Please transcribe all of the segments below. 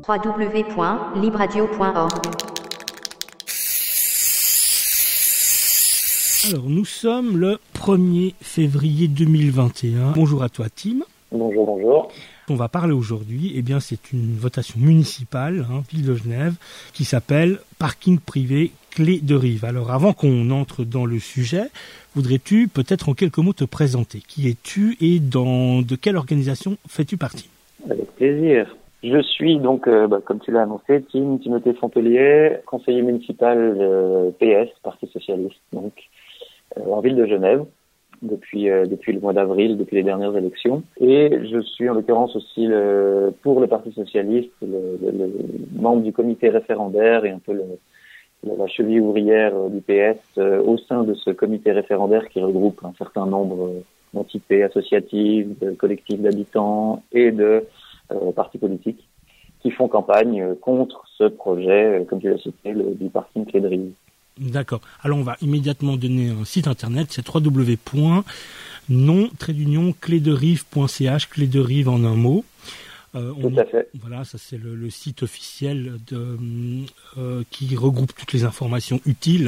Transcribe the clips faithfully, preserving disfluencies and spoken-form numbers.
w w w point libradio point org. Alors, nous sommes le premier février deux mille vingt et un. Bonjour à toi, Tim. Bonjour, bonjour. On va parler aujourd'hui, eh bien, c'est une votation municipale, hein, Ville de Genève, qui s'appelle Parking privé Clé de Rive. Alors, avant qu'on entre dans le sujet, voudrais-tu peut-être en quelques mots te présenter? Qui es-tu et dans de quelle organisation fais-tu partie? Avec plaisir. Je suis donc, euh, bah, comme tu l'as annoncé, Tim Timothée Fontelier, conseiller municipal euh, P S, Parti Socialiste, donc euh, en Ville de Genève. Depuis euh, depuis le mois d'avril, depuis les dernières élections. Et je suis en l'occurrence aussi le, pour le Parti Socialiste, le, le, le membre du comité référendaire et un peu le, la cheville ouvrière du P S euh, au sein de ce comité référendaire qui regroupe un certain nombre d'entités associatives, de collectifs d'habitants et de euh, partis politiques qui font campagne contre ce projet, comme tu l'as cité, le, du parking Clé de Rive. D'accord. Alors on va immédiatement donner un site internet, c'est w w w point nom trait d'union clé de rive point c h, clé de rive en un mot. Euh, Tout on, à fait. Voilà, ça c'est le, le site officiel de, euh, qui regroupe toutes les informations utiles.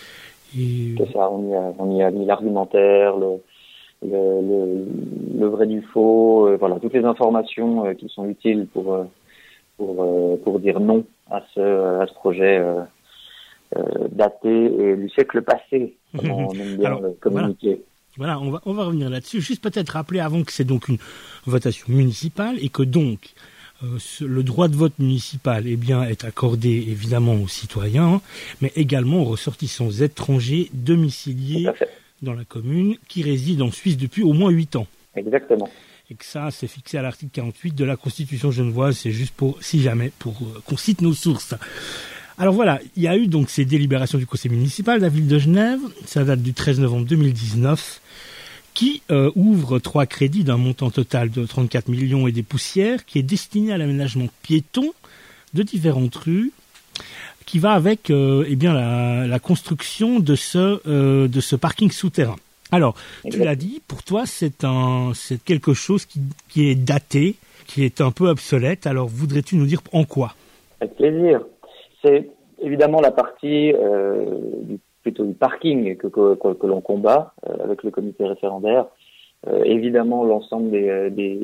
Et... C'est ça, on y a, on y a mis l'argumentaire, le, le, le, le vrai du faux, euh, voilà, toutes les informations euh, qui sont utiles pour, euh, pour, euh, pour dire non à ce, à ce projet euh, Euh, daté et du siècle passé, comme on aime bien Alors, le communiquer. Voilà, voilà on, va, on va revenir là-dessus. Juste peut-être rappeler avant que c'est donc une votation municipale et que donc euh, ce, le droit de vote municipal eh bien, est accordé évidemment aux citoyens, mais également aux ressortissants étrangers domiciliés dans la commune qui résident en Suisse depuis au moins huit ans. Exactement. Et que ça, c'est fixé à l'article quarante-huit de la Constitution genevoise. C'est juste pour, si jamais, pour euh, qu'on cite nos sources. Alors voilà, il y a eu donc ces délibérations du conseil municipal de la ville de Genève, ça date du treize novembre deux mille dix-neuf, qui euh, ouvre trois crédits d'un montant total de trente-quatre millions et des poussières, qui est destiné à l'aménagement piéton de différentes rues, qui va avec euh, eh bien la, la construction de ce euh, de ce parking souterrain. Alors, tu l'as dit, pour toi c'est un c'est quelque chose qui qui est daté, qui est un peu obsolète. Alors, voudrais-tu nous dire en quoi? Avec plaisir. C'est évidemment la partie euh, du, plutôt du parking que, que, que, que l'on combat euh, avec le comité référendaire. Euh, évidemment, l'ensemble des, des,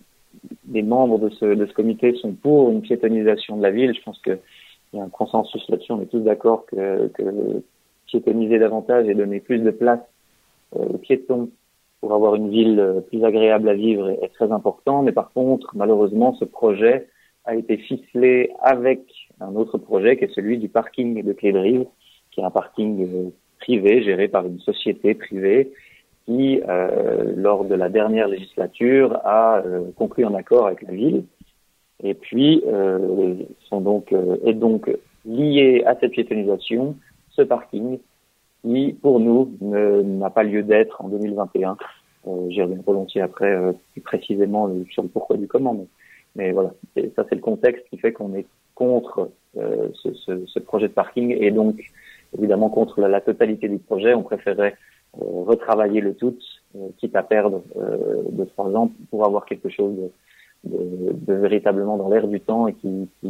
des membres de ce, de ce comité sont pour une piétonisation de la ville. Je pense qu'il y a un consensus là-dessus. On est tous d'accord que, que piétoniser davantage et donner plus de place euh, aux piétons pour avoir une ville plus agréable à vivre est, est très important. Mais par contre, malheureusement, ce projet a été ficelé avec un autre projet qui est celui du parking de Clé de Rive, qui est un parking euh, privé géré par une société privée qui, euh, lors de la dernière législature, a euh, conclu un accord avec la ville et puis euh, sont donc euh, est donc lié à cette piétonisation ce parking qui, pour nous, ne, n'a pas lieu d'être en deux mille vingt et un. Euh, j'y reviens volontiers après euh, plus précisément euh, sur le pourquoi du comment, mais Mais voilà, et ça c'est le contexte qui fait qu'on est contre euh, ce, ce, ce projet de parking et donc évidemment contre la, la totalité du projet. On préférait euh, retravailler le tout, euh, quitte à perdre euh, deux trois ans pour avoir quelque chose de, de, de véritablement dans l'air du temps et qui, qui,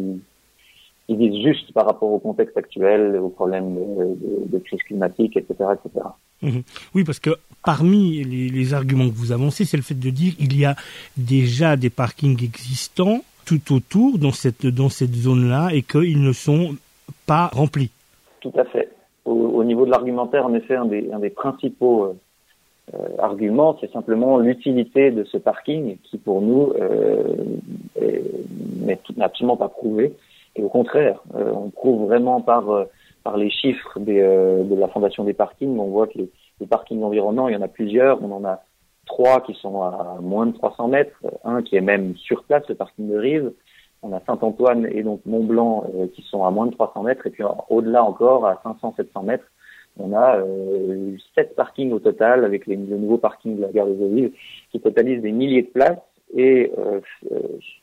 qui vise juste par rapport au contexte actuel, aux problèmes de, de, de crise climatique, et cetera, et cetera. Mmh. Oui, parce que parmi les, les arguments que vous avancez, c'est le fait de dire qu'il y a déjà des parkings existants tout autour dans cette dans cette zone-là et qu'ils ne sont pas remplis. Tout à fait. Au, au niveau de l'argumentaire, en effet, un des, un des principaux euh, arguments, c'est simplement l'utilité de ce parking qui, pour nous, euh, est, n'est absolument pas prouvé. Et au contraire, euh, on prouve vraiment par euh, par les chiffres des, euh, de la Fondation des parkings, on voit que les, les parkings environnants, il y en a plusieurs. On en a trois qui sont à moins de trois cents mètres, un qui est même sur place, le parking de Rive. On a Saint-Antoine et donc Mont-Blanc euh, qui sont à moins de trois cents mètres. Et puis au-delà encore, à cinq cents à sept cents mètres, on a euh, sept parkings au total avec les, le nouveau parking de la gare des Eaux-Vives qui totalise des milliers de places. Et euh, euh,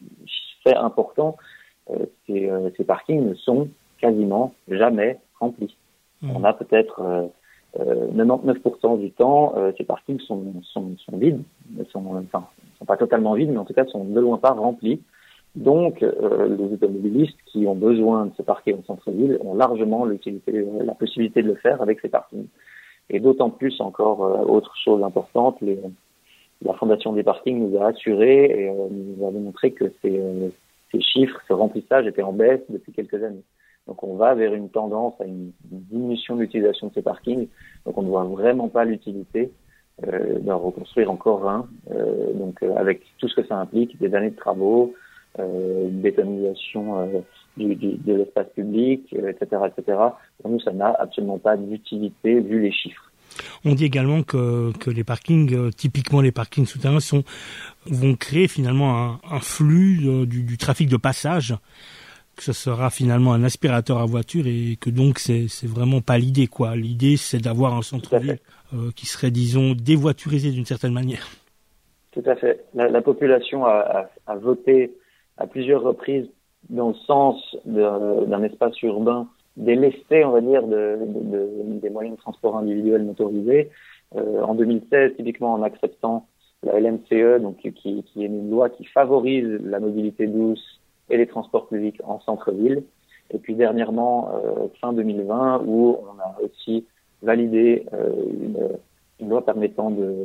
fait important, euh, ces, euh, ces parkings ne sont quasiment jamais remplis. Mmh. On a peut-être euh, euh, quatre-vingt-dix-neuf pour cent du temps, euh, ces parkings sont, sont, sont vides, sont, enfin, sont pas totalement vides, mais en tout cas sont de loin pas remplis. Donc, euh, les automobilistes qui ont besoin de se parquer en centre-ville ont largement l'utilité, la possibilité de le faire avec ces parkings. Et d'autant plus encore, euh, autre chose importante, les, la Fondation des parkings nous a assuré et euh, nous a démontré que ces, euh, ces chiffres, ce remplissage était en baisse depuis quelques années. Donc on va vers une tendance à une diminution de l'utilisation de ces parkings. Donc on ne voit vraiment pas l'utilité euh, d'en reconstruire encore un. Euh, donc euh, avec tout ce que ça implique, des années de travaux, euh, une bétonisation euh, du, du, de l'espace public, euh, et cetera, et cetera. Pour nous, ça n'a absolument pas d'utilité vu les chiffres. On dit également que, que les parkings, euh, typiquement les parkings souterrains, sont, vont créer finalement un, un flux euh, du, du trafic de passage, que ce sera finalement un aspirateur à voiture et que donc c'est, c'est vraiment pas l'idée, quoi. L'idée, c'est d'avoir un centre-ville euh, qui serait, disons, dévoiturisé d'une certaine manière. Tout à fait. La, la population a, a, a voté à plusieurs reprises dans le sens de, d'un espace urbain délesté, on va dire, de, de, de, des moyens de transport individuels motorisés. Euh, en deux mille seize, typiquement en acceptant la L M C E, donc qui, qui est une loi qui favorise la mobilité douce et les transports publics en centre-ville. Et puis dernièrement, euh, fin deux mille vingt, où on a aussi validé euh, une, une loi permettant de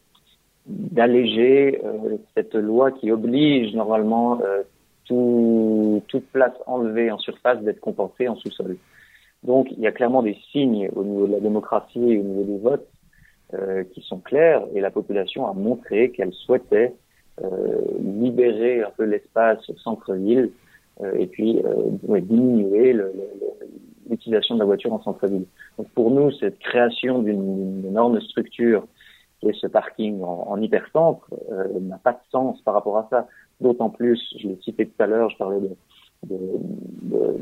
d'alléger euh, cette loi qui oblige normalement euh, tout, toute place enlevée en surface d'être compensée en sous-sol. Donc il y a clairement des signes au niveau de la démocratie et au niveau des votes euh, qui sont clairs, et la population a montré qu'elle souhaitait euh, libérer un peu l'espace au centre-ville euh, et puis euh, ouais, diminuer le, le, l'utilisation de la voiture en centre-ville. Donc pour nous, cette création d'une, d'une énorme structure qui est ce parking en, en hypercentre euh, n'a pas de sens par rapport à ça. D'autant plus, je l'ai cité tout à l'heure, je parlais de, de, de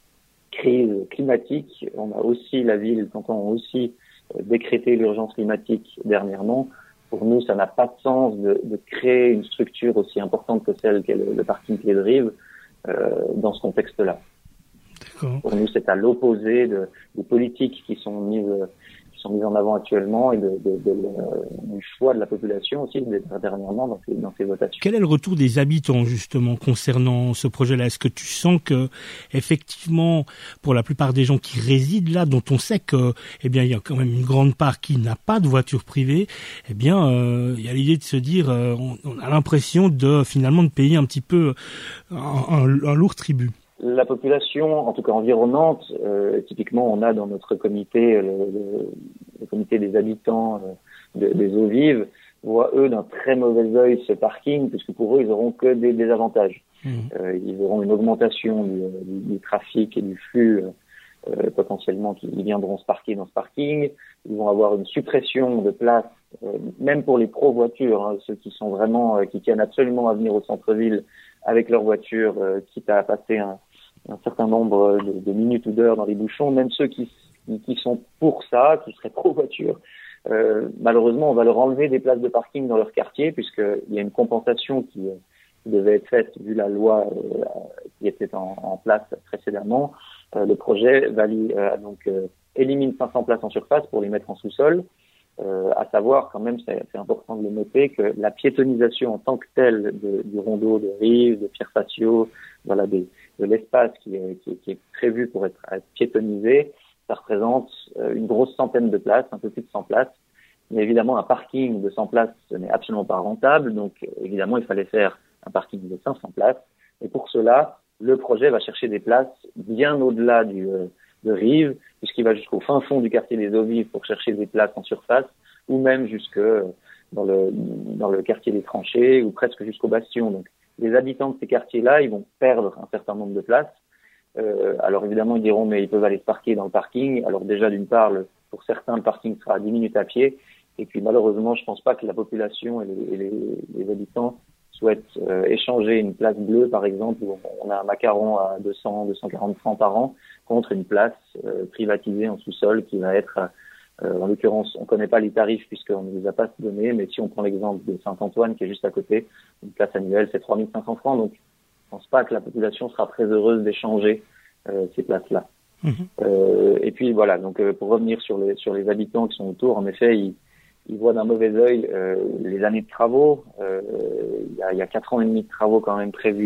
crise climatique. On a aussi, la ville, quand on a aussi euh, décrété l'urgence climatique dernièrement, pour nous, ça n'a pas de sens de, de créer une structure aussi importante que celle qu'est le, le parking Clé de Rive euh, dans ce contexte-là. D'accord. Pour nous, c'est à l'opposé de, des politiques qui sont mises qui sont mises en avant actuellement et de, de, de, de, du choix de la population aussi dernièrement dans ces, dans ces votations. Quel est le retour des habitants justement concernant ce projet-là ? Est-ce que tu sens que effectivement, pour la plupart des gens qui résident là, dont on sait que, eh bien, il y a quand même une grande part qui n'a pas de voiture privée, eh bien, euh, il y a l'idée de se dire, euh, on, on a l'impression de finalement de payer un petit peu un, un, un lourd tribut. La population, en tout cas environnante, euh, typiquement, on a dans notre comité, le, le, le comité des habitants euh, de, des eaux vives, voient eux d'un très mauvais œil ce parking, puisque pour eux, ils auront que des désavantages. Mmh. Euh, ils auront une augmentation du, du, du trafic et du flux euh, potentiellement qui viendront se parquer dans ce parking. Ils vont avoir une suppression de places, euh, même pour les pro-voitures, hein, ceux qui sont vraiment, euh, qui tiennent absolument à venir au centre-ville avec leur voiture, euh, quitte à passer un un certain nombre de, de minutes ou d'heures dans les bouchons, même ceux qui, qui sont pour ça, qui seraient pro-voiture, euh, malheureusement, on va leur enlever des places de parking dans leur quartier, puisqu'il y a une compensation qui, qui devait être faite, vu la loi euh, qui était en, en place précédemment. Euh, le projet valide, euh, donc, euh, élimine cinq cents places en surface pour les mettre en sous-sol, euh, à savoir, quand même, c'est, c'est important de le noter, que la piétonisation en tant que telle de, du rondeau de Rive, de Pierre Facio, voilà, des de l'espace qui est, qui, est, qui est prévu pour être, être piétonisé, ça représente une grosse centaine de places, un peu plus de cent places. Mais évidemment, un parking de cent places, ce n'est absolument pas rentable. Donc, évidemment, il fallait faire un parking de cinq cents places. Et pour cela, le projet va chercher des places bien au-delà du, de Rive, puisqu'il va jusqu'au fin fond du quartier des Eaux Vives pour chercher des places en surface, ou même jusque dans le, dans le quartier des Tranchées, ou presque jusqu'au Bastion. Donc, les habitants de ces quartiers-là, ils vont perdre un certain nombre de places. Euh, alors évidemment, ils diront, mais ils peuvent aller se parquer dans le parking. Alors déjà, d'une part, le, pour certains, le parking sera à dix minutes à pied. Et puis malheureusement, je pense pas que la population et les, et les, les habitants souhaitent euh, échanger une place bleue, par exemple, où on a un macaron à deux cents, deux cent quarante francs par an, contre une place euh, privatisée en sous-sol qui va être... Euh, en l'occurrence, on ne connaît pas les tarifs puisqu'on ne les a pas donnés, mais si on prend l'exemple de Saint-Antoine qui est juste à côté, une place annuelle c'est trois mille cinq cents francs, donc je ne pense pas que la population sera très heureuse d'échanger euh, ces places-là. Mmh. Euh, et puis voilà, donc euh, pour revenir sur les sur les habitants qui sont autour, en effet, ils, ils voient d'un mauvais œil euh, les années de travaux. Euh, il y a, il y a quatre ans et demi de travaux quand même prévus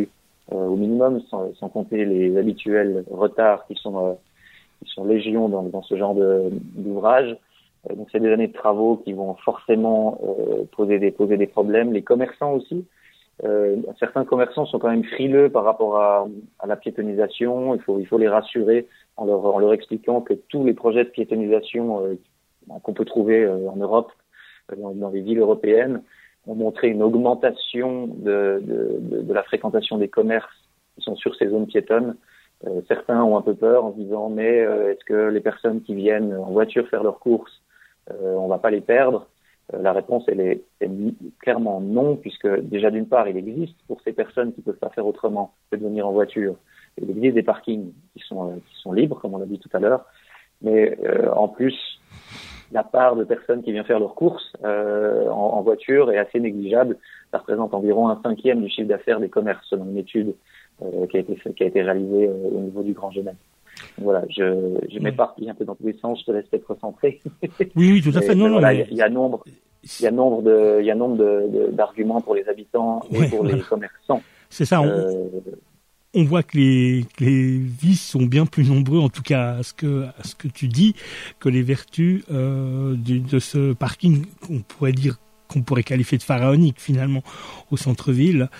euh, au minimum, sans, sans compter les habituels retards qui sont, euh, qui sont légion dans, dans ce genre de, d'ouvrage. Euh, donc c'est des années de travaux qui vont forcément euh, poser des poser des problèmes. Les commerçants aussi. Euh, certains commerçants sont quand même frileux par rapport à, à la piétonisation. Il faut, il faut les rassurer en leur, en leur expliquant que tous les projets de piétonisation euh, qu'on peut trouver euh, en Europe, euh, dans, dans les villes européennes, ont montré une augmentation de, de, de, de la fréquentation des commerces qui sont sur ces zones piétonnes. Euh, certains ont un peu peur en se disant mais euh, est-ce que les personnes qui viennent en voiture faire leurs courses, euh, on va pas les perdre? La réponse, elle est, elle est clairement non, puisque déjà d'une part, il existe pour ces personnes qui peuvent pas faire autrement que de venir en voiture. Il existe des parkings qui sont euh, qui sont libres, comme on l'a dit tout à l'heure, mais euh, en plus, la part de personnes qui viennent faire leurs courses euh, en, en voiture est assez négligeable. Ça représente environ un cinquième du chiffre d'affaires des commerces, selon une étude euh, qui a été qui a été réalisée euh, au niveau du Grand Genève. Voilà, je, je m'éparpille un peu dans tous les sens, je te laisse être concentré. Oui, oui, tout à fait. Mais, non, mais non, voilà, mais... il y a nombre, il y a nombre de, il y a nombre de, de, d'arguments pour les habitants et ouais, pour voilà. les commerçants. C'est ça. On, euh, on voit que les, que les vices sont bien plus nombreux, en tout cas à ce que, à ce que tu dis, que les vertus euh, de, de ce parking qu'on pourrait dire, qu'on pourrait qualifier de pharaonique finalement au centre-ville.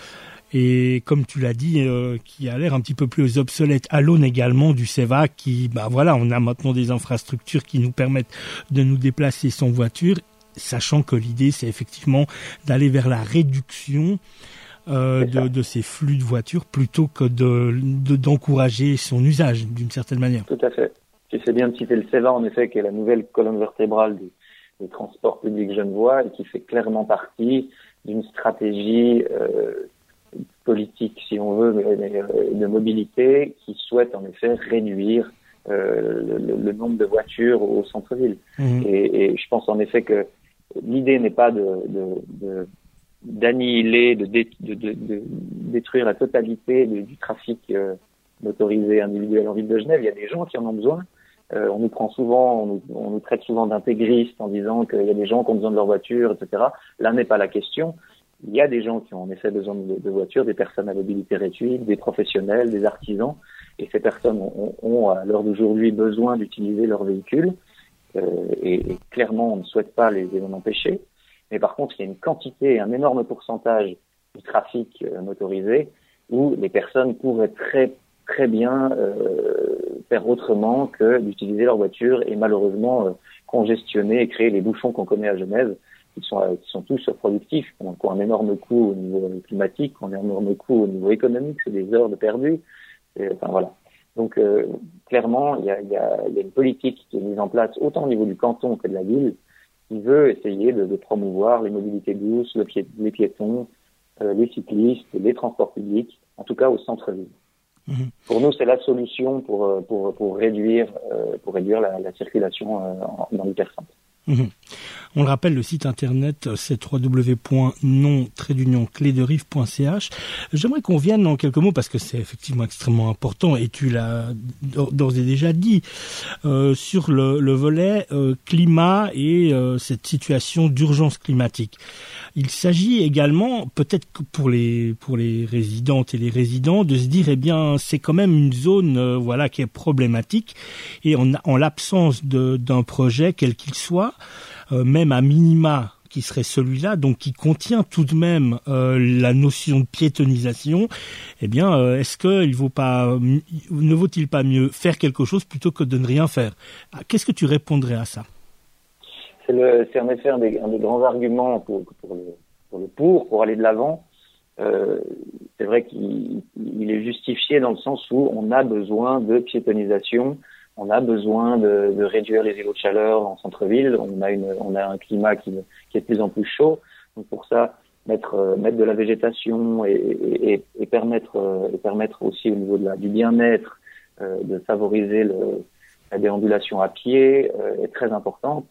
Et comme tu l'as dit, euh, qui a l'air un petit peu plus obsolète, à l'aune également du C E V A, qui, bah voilà, on a maintenant des infrastructures qui nous permettent de nous déplacer sans voiture, sachant que l'idée, c'est effectivement d'aller vers la réduction euh, de, de ces flux de voitures plutôt que de, de d'encourager son usage d'une certaine manière. Tout à fait. Tu sais bien de citer le C E V A, en effet, qui est la nouvelle colonne vertébrale des, des transports publics genevois et qui fait clairement partie d'une stratégie euh, politique, si on veut, mais, mais, de mobilité qui souhaite en effet réduire euh, le, le nombre de voitures au centre-ville. Mmh. Et, et je pense en effet que l'idée n'est pas de, de, de d'annihiler, de, dé, de, de, de détruire la totalité du, du trafic euh, motorisé individuel en ville de Genève. Il y a des gens qui en ont besoin. Euh, on nous prend souvent, on nous, on nous traite souvent d'intégristes en disant qu'il y a des gens qui ont besoin de leur voiture, et cetera. Là n'est pas la question. Il y a des gens qui ont en effet besoin de, de voitures, des personnes à mobilité réduite, des professionnels, des artisans, et ces personnes ont, ont à l'heure d'aujourd'hui besoin d'utiliser leur véhicule, euh, et, et clairement on ne souhaite pas les, les en empêcher. Mais par contre, il y a une quantité, un énorme pourcentage du trafic euh, motorisé où les personnes pourraient très très bien euh, faire autrement que d'utiliser leur voiture et malheureusement euh, congestionner et créer les bouchons qu'on connaît à Genève. Qui sont, qui sont tous productifs, qui ont, qui ont un énorme coût au niveau climatique, qui ont un énorme coût au niveau économique, c'est des heures de perdu. Et, enfin voilà. Donc euh, clairement, il y a, il y, a, il y a une politique qui est mise en place autant au niveau du canton que de la ville, qui veut essayer de, de promouvoir les mobilités douces, le pied, les piétons, euh, les cyclistes, les transports publics, en tout cas au centre-ville. Mmh. Pour nous, c'est la solution pour pour pour réduire euh, pour réduire la, la circulation euh, dans l'hypercentre. Mmh. On le rappelle, le site internet, c'est w w w point non trait d'union clé de rive point c h. J'aimerais qu'on vienne en quelques mots, parce que c'est effectivement extrêmement important, et tu l'as d'ores et déjà dit, euh, sur le, le volet euh, climat et euh, cette situation d'urgence climatique. Il s'agit également, peut-être que pour les pour les résidentes et les résidents, de se dire, eh bien, c'est quand même une zone, euh, voilà, qui est problématique, et en, en l'absence de, d'un projet, quel qu'il soit, euh, même à minima, qui serait celui-là, donc qui contient tout de même euh, la notion de piétonisation, eh bien, euh, est-ce que il vaut pas, ne vaut-il pas mieux faire quelque chose plutôt que de ne rien faire? Qu'est-ce que tu répondrais à ça? C'est, le, c'est en effet un des, un des grands arguments pour, pour, le, pour le pour, pour aller de l'avant. Euh, c'est vrai qu'il il est justifié dans le sens où on a besoin de piétonisation, on a besoin de, de réduire les îlots de chaleur en centre-ville, on a, une, on a un climat qui, qui est de plus en plus chaud. Donc pour ça, mettre, mettre de la végétation et, et, et, et, permettre, et permettre aussi au niveau de la, du bien-être euh, de favoriser le, la déambulation à pied euh, est très importante.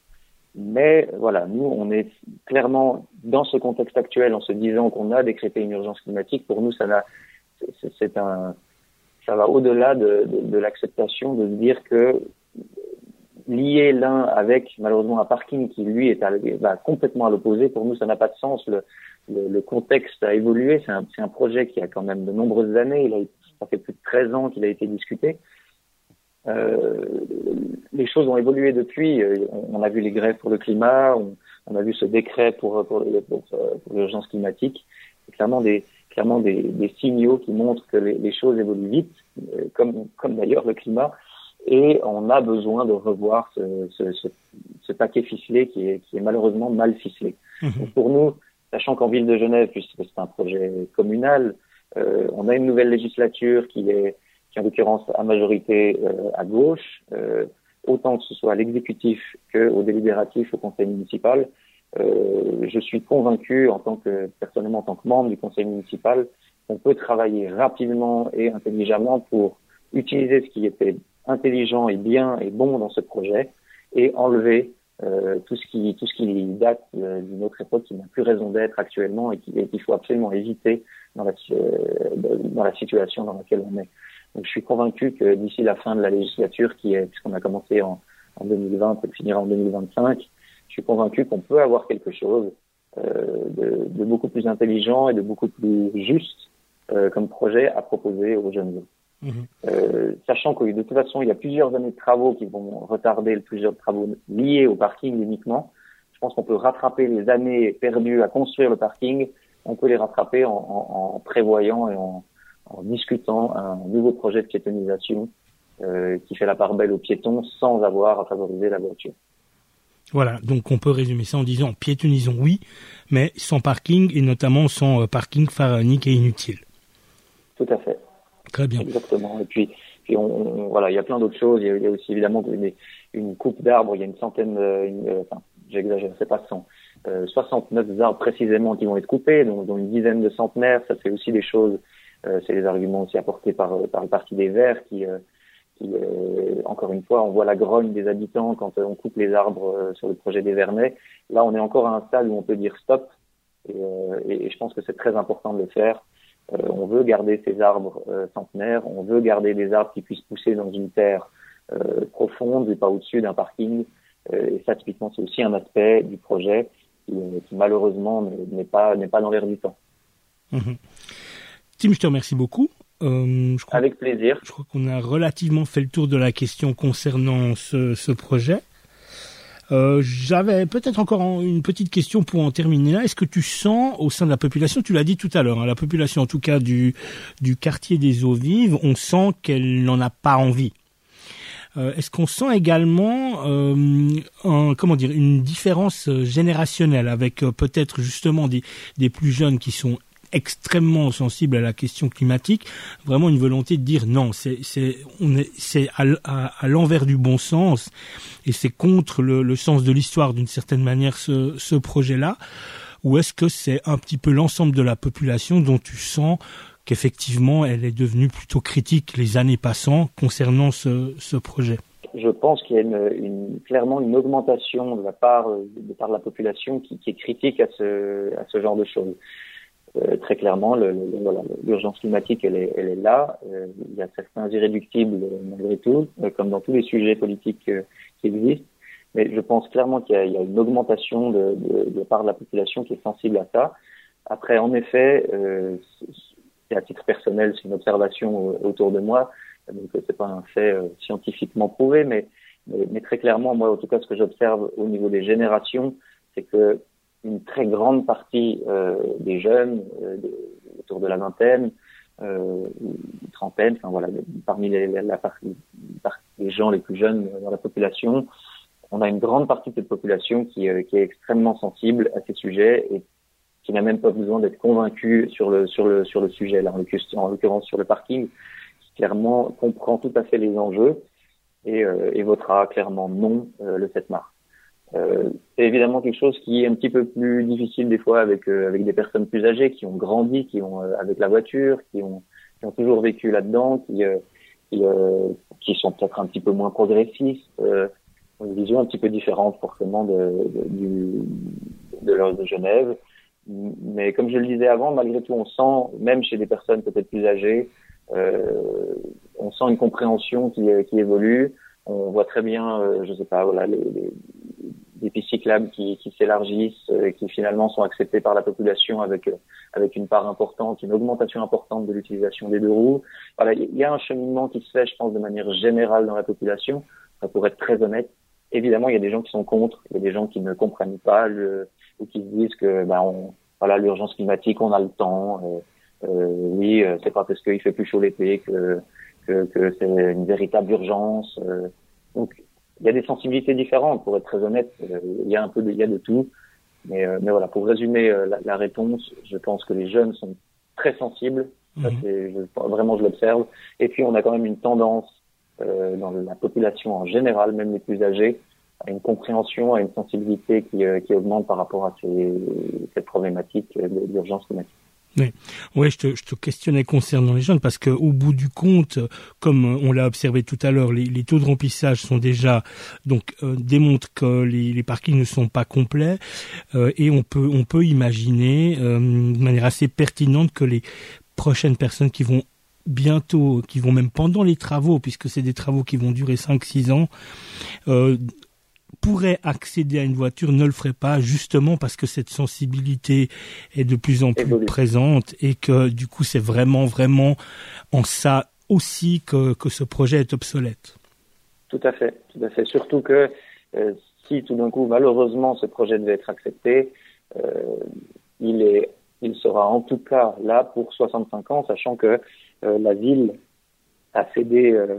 Mais voilà, nous, on est clairement dans ce contexte actuel en se disant qu'on a décrété une urgence climatique. Pour nous, ça, n'a, c'est, c'est un, ça va au-delà de, de, de l'acceptation de se dire que lier l'un avec malheureusement un parking qui lui est à, bah, complètement à l'opposé, pour nous, ça n'a pas de sens. Le, le, le contexte a évolué. C'est un, c'est un projet qui a quand même de nombreuses années. Il a, ça fait plus de treize ans qu'il a été discuté. Euh, les choses ont évolué depuis. On, on a vu les grèves pour le climat, on, on a vu ce décret pour, pour, pour, pour l'urgence climatique. C'est clairement des, clairement des, des signaux qui montrent que les, les choses évoluent vite, comme, comme d'ailleurs le climat. Et on a besoin de revoir ce, ce, ce, ce paquet ficelé qui est, qui est malheureusement mal ficelé. Mmh. Donc pour nous, sachant qu'en ville de Genève, puisque c'est un projet communal, euh, on a une nouvelle législature qui est, qui en l'occurrence à majorité euh, à gauche, euh, autant que ce soit à l'exécutif qu'au délibératif, au conseil municipal. Euh, je suis convaincu, en tant que personnellement en tant que membre du conseil municipal, qu'on peut travailler rapidement et intelligemment pour utiliser ce qui était intelligent et bien et bon dans ce projet et enlever euh, tout ce qui tout ce qui date euh, d'une autre époque qui n'a plus raison d'être actuellement et qui, et qu'il faut absolument éviter dans la euh, dans la situation dans laquelle on est. Donc je suis convaincu que d'ici la fin de la législature, qui est puisqu'on a commencé en, en deux mille vingt et finira en deux mille vingt-cinq, je suis convaincu qu'on peut avoir quelque chose euh, de, de beaucoup plus intelligent et de beaucoup plus juste euh, comme projet à proposer aux jeunes gens. Mmh. Euh, sachant que de toute façon, il y a plusieurs années de travaux qui vont retarder, plusieurs travaux liés au parking uniquement. Je pense qu'on peut rattraper les années perdues à construire le parking. On peut les rattraper en, en, en prévoyant et en, en discutant un nouveau projet de piétonisation euh, qui fait la part belle aux piétons sans avoir à favoriser la voiture. Voilà, donc on peut résumer ça en disant piétonisons oui, mais sans parking et notamment sans euh, parking pharaonique et inutile. Tout à fait. Très bien. Exactement. Et puis, puis on, on, voilà, il y a plein d'autres choses. Il y a, il y a aussi évidemment une, une coupe d'arbres. Il y a une centaine, une, euh, enfin, j'exagère, c'est pas cent, euh, soixante-neuf arbres précisément qui vont être coupés, dont, dont une dizaine de centenaires. Ça fait aussi des choses. Euh, c'est les arguments aussi apportés par par le Parti des Verts qui, euh, qui euh, encore une fois, on voit la grogne des habitants quand euh, on coupe les arbres euh, sur le projet des Vernets. Là, on est encore à un stade où on peut dire stop. Et, euh, et, et je pense que c'est très important de le faire. Euh, on veut garder ces arbres euh, centenaires, on veut garder des arbres qui puissent pousser dans une terre euh, profonde et pas au-dessus d'un parking. Euh, et ça, typiquement, c'est aussi un aspect du projet qui, qui malheureusement n'est pas n'est pas dans l'air du temps. Mmh. Tim, je te remercie beaucoup. Euh, je crois, Avec plaisir. Je crois qu'on a relativement fait le tour de la question concernant ce, ce projet. Euh, j'avais peut-être encore une petite question pour en terminer là. Est-ce que tu sens au sein de la population, tu l'as dit tout à l'heure, hein, la population en tout cas du, du quartier des Eaux Vives, on sent qu'elle n'en a pas envie. Euh, est-ce qu'on sent également euh, un, comment dire, une différence générationnelle avec euh, peut-être justement des, des plus jeunes qui sont extrêmement sensible à la question climatique, vraiment une volonté de dire non, c'est c'est on est c'est à, à, à l'envers du bon sens et c'est contre le, le sens de l'histoire d'une certaine manière ce, ce projet-là, ou est-ce que c'est un petit peu l'ensemble de la population dont tu sens qu'effectivement elle est devenue plutôt critique les années passant concernant ce, ce projet? Je pense qu'il y a une, une, clairement une augmentation de la part de part de la population qui, qui est critique à ce à ce genre de choses. Euh, très clairement, le, le, voilà, l'urgence climatique, elle est, elle est là. Euh, il y a certains irréductibles euh, malgré tout, euh, comme dans tous les sujets politiques euh, qui existent. Mais je pense clairement qu'il y a, il y a une augmentation de, de, de la part de la population qui est sensible à ça. Après, en effet, euh, c'est à titre personnel, c'est une observation euh, autour de moi. Donc, c'est pas un fait euh, scientifiquement prouvé, mais, mais, mais très clairement, moi, en tout cas, ce que j'observe au niveau des générations, c'est que une très grande partie euh, des jeunes, euh, de, autour de la vingtaine, euh, trentaine, enfin voilà, parmi les, la, la partie, les gens les plus jeunes dans la population, on a une grande partie de cette population qui, euh, qui est extrêmement sensible à ces sujets et qui n'a même pas besoin d'être convaincue sur le sur le sur le sujet là, en l'occurrence sur le parking, qui clairement comprend tout à fait les enjeux et, euh, et votera clairement non euh, le sept mars. Euh, c'est évidemment quelque chose qui est un petit peu plus difficile des fois avec euh, avec des personnes plus âgées qui ont grandi, qui ont euh, avec la voiture, qui ont qui ont toujours vécu là-dedans, qui euh, qui, euh, qui sont peut-être un petit peu moins progressistes, euh, ont une vision un petit peu différente forcément de de, du, de l'heure de Genève. Mais comme je le disais avant, malgré tout, on sent, même chez des personnes peut-être plus âgées, euh, on sent une compréhension qui qui évolue. On voit très bien, euh, je sais pas, voilà, les, les des pistes cyclables qui, qui s'élargissent, euh, qui finalement sont acceptées par la population avec avec une part importante, une augmentation importante de l'utilisation des deux roues. Voilà, il y a un cheminement qui se fait, je pense, de manière générale dans la population. Ça pourrait être très honnête. Évidemment, il y a des gens qui sont contre, il y a des gens qui ne comprennent pas le, ou qui se disent que ben on, voilà, l'urgence climatique, on a le temps. Euh, euh, oui, c'est pas parce qu'il fait plus chaud l'été que que, que c'est une véritable urgence. Euh, donc il y a des sensibilités différentes, pour être très honnête. Euh, il y a un peu de, il y a de tout. Mais, euh, mais voilà, pour résumer euh, la, la réponse, je pense que les jeunes sont très sensibles. Ça, c'est, je, vraiment, je l'observe. Et puis, on a quand même une tendance euh, dans la population en général, même les plus âgés, à une compréhension, à une sensibilité qui, euh, qui augmente par rapport à ces, cette problématique d'urgence climatique. Oui, ouais, je te, je te questionnais concernant les jeunes parce que au bout du compte, comme on l'a observé tout à l'heure, les, les taux de remplissage sont déjà donc euh, démontrent que les, les parkings ne sont pas complets euh, et on peut on peut imaginer euh, de manière assez pertinente que les prochaines personnes qui vont bientôt, qui vont même pendant les travaux, puisque c'est des travaux qui vont durer cinq six ans, euh, pourrait accéder à une voiture, ne le ferait pas, justement parce que cette sensibilité est de plus en plus Évolue. présente et que du coup c'est vraiment vraiment en ça aussi que, que ce projet est obsolète. Tout à fait, tout à fait. Surtout que euh, si tout d'un coup malheureusement ce projet devait être accepté, euh, il est, il sera en tout cas là pour soixante-cinq ans, sachant que euh, la ville a cédé euh,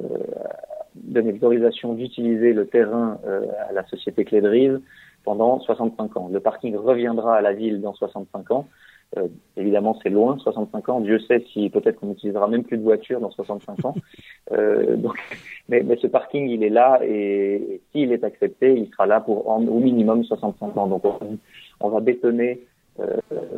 donné l'autorisation d'utiliser le terrain euh, à la société Clé de Rive pendant soixante-cinq ans. Le parking reviendra à la ville dans soixante-cinq ans. Euh, évidemment, c'est loin, soixante-cinq ans. Dieu sait si peut-être qu'on n'utilisera même plus de voiture dans soixante-cinq ans. Euh, donc, mais, mais ce parking, il est là et, et s'il est accepté, il sera là pour en, au minimum soixante-cinq ans. Donc, on, on va bétonner euh,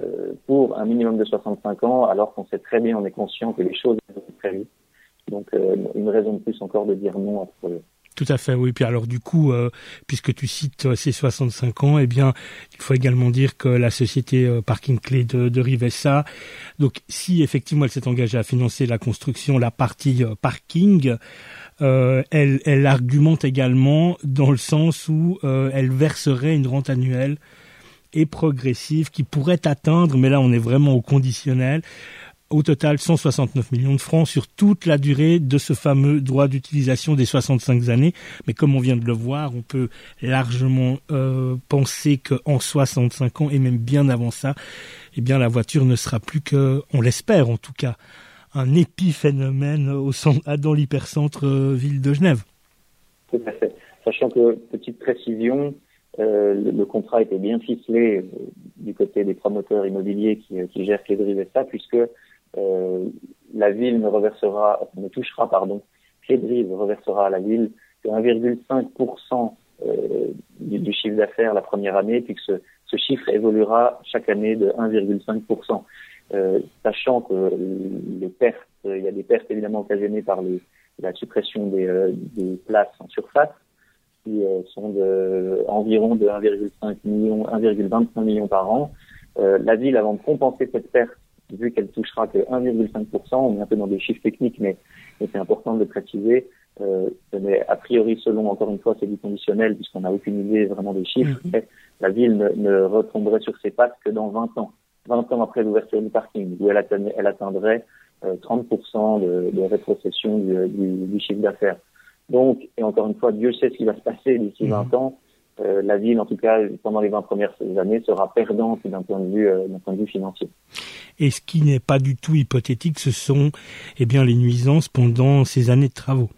pour un minimum de soixante-cinq ans, alors qu'on sait très bien, on est conscient que les choses vont très vite. Donc, euh, une raison de plus encore de dire non à ce projet. Tout à fait, oui. Puis alors du coup, euh, puisque tu cites euh, ces soixante-cinq ans, eh bien, il faut également dire que la société euh, Parking Clé de, de Rive S A, donc si effectivement elle s'est engagée à financer la construction, la partie euh, parking, euh, elle, elle argumente également dans le sens où euh, elle verserait une rente annuelle et progressive qui pourrait atteindre, mais là on est vraiment au conditionnel, au total cent soixante-neuf millions de francs sur toute la durée de ce fameux droit d'utilisation des soixante-cinq années. Mais comme on vient de le voir, on peut largement euh, penser qu'en soixante-cinq ans, et même bien avant ça, eh bien la voiture ne sera plus que, on l'espère en tout cas, un épiphénomène au centre, dans l'hypercentre euh, ville de Genève. Tout à fait. Sachant que, petite précision, euh, le, le contrat était bien ficelé euh, du côté des promoteurs immobiliers qui, qui gèrent Clé de Rive S A, puisque Euh, la ville ne reversera, ne touchera, pardon, Clé de Rive reversera à la ville que un virgule cinq pour cent euh, du, du chiffre d'affaires la première année, puis que ce, ce chiffre évoluera chaque année de un virgule cinq pour cent. Euh, sachant que les pertes, il y a des pertes évidemment occasionnées par les, la suppression des, euh, des places en surface, qui euh, sont de environ de un virgule cinq million, un virgule vingt-cinq millions par an. Euh, la ville, avant de compenser cette perte, vu qu'elle touchera que un virgule cinq pour cent, on est un peu dans des chiffres techniques, mais, mais c'est important de le préciser. Euh, mais a priori, selon, encore une fois, c'est du conditionnel, puisqu'on n'a aucune idée vraiment des chiffres. Mm-hmm. La ville ne, ne retomberait sur ses pattes que dans vingt ans. vingt ans après l'ouverture du parking, où elle, atteindrait, elle atteindrait euh, trente pour cent de, de rétrocession du, du, du chiffre d'affaires. Donc, et encore une fois, Dieu sait ce qui va se passer d'ici mm-hmm. vingt ans. Euh, la ville, en tout cas, pendant les vingt premières années, sera perdante d'un point de vue, euh, d'un point de vue financier. Et ce qui n'est pas du tout hypothétique, ce sont, eh bien, les nuisances pendant ces années de travaux.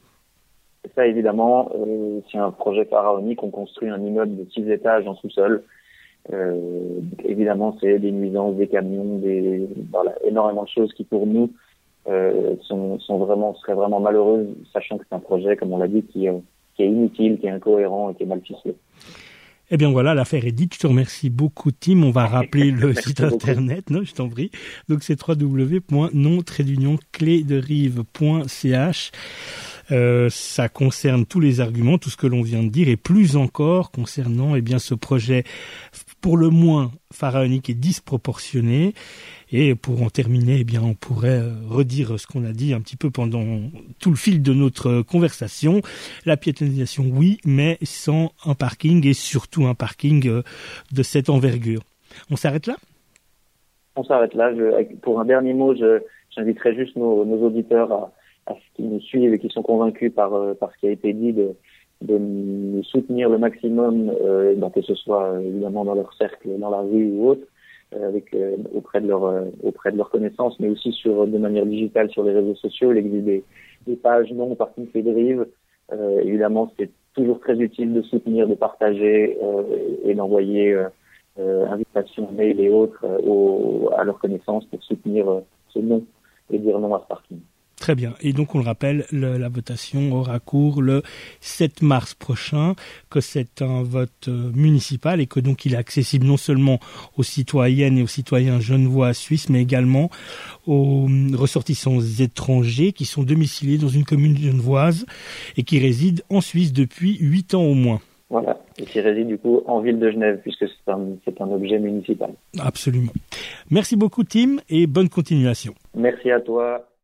Ça, évidemment, euh, c'est un projet pharaonique. On construit un immeuble de six étages en sous-sol. Euh, évidemment, c'est des nuisances, des camions, des, voilà, énormément de choses qui, pour nous, euh, sont, sont vraiment, seraient vraiment malheureuses, sachant que c'est un projet, comme on l'a dit, qui, euh, qui est inutile, qui est incohérent et qui est mal ficelé. Eh bien voilà, l'affaire est dite. Je te remercie beaucoup, Tim. On va rappeler le site internet, non, je t'en prie. Donc c'est w w w point non trait d'union clé de rive point c h. Euh, ça concerne tous les arguments, tout ce que l'on vient de dire, et plus encore concernant eh bien ce projet pour le moins pharaonique et disproportionné. Et pour en terminer, eh bien, on pourrait redire ce qu'on a dit un petit peu pendant tout le fil de notre conversation. La piétonisation, oui, mais sans un parking et surtout un parking de cette envergure. On s'arrête là ? On s'arrête là. Je, pour un dernier mot, je, j'inviterai juste nos, nos auditeurs à, à ce qui nous suivent et qui sont convaincus par, par ce qui a été dit de, de nous soutenir le maximum, euh, donc que ce soit évidemment dans leur cercle, dans la rue ou autre, avec euh, auprès de leur euh, auprès de leurs connaissances, mais aussi sur de manière digitale sur les réseaux sociaux. Il existe des, des pages non parking fait dérive. Euh, évidemment, c'est toujours très utile de soutenir, de partager euh, et d'envoyer euh, euh, invitations, mails et autres euh, aux, à leurs connaissances pour soutenir euh, ce non et dire non à ce parking. Très bien. Et donc, on le rappelle, le, la votation aura cours le sept mars prochain, que c'est un vote euh, municipal et que donc il est accessible non seulement aux citoyennes et aux citoyens genevois suisses, mais également aux ressortissants étrangers qui sont domiciliés dans une commune genevoise et qui résident en Suisse depuis huit ans au moins. Voilà, et qui réside du coup en ville de Genève, puisque c'est un, c'est un objet municipal. Absolument. Merci beaucoup, Tim, et bonne continuation. Merci à toi.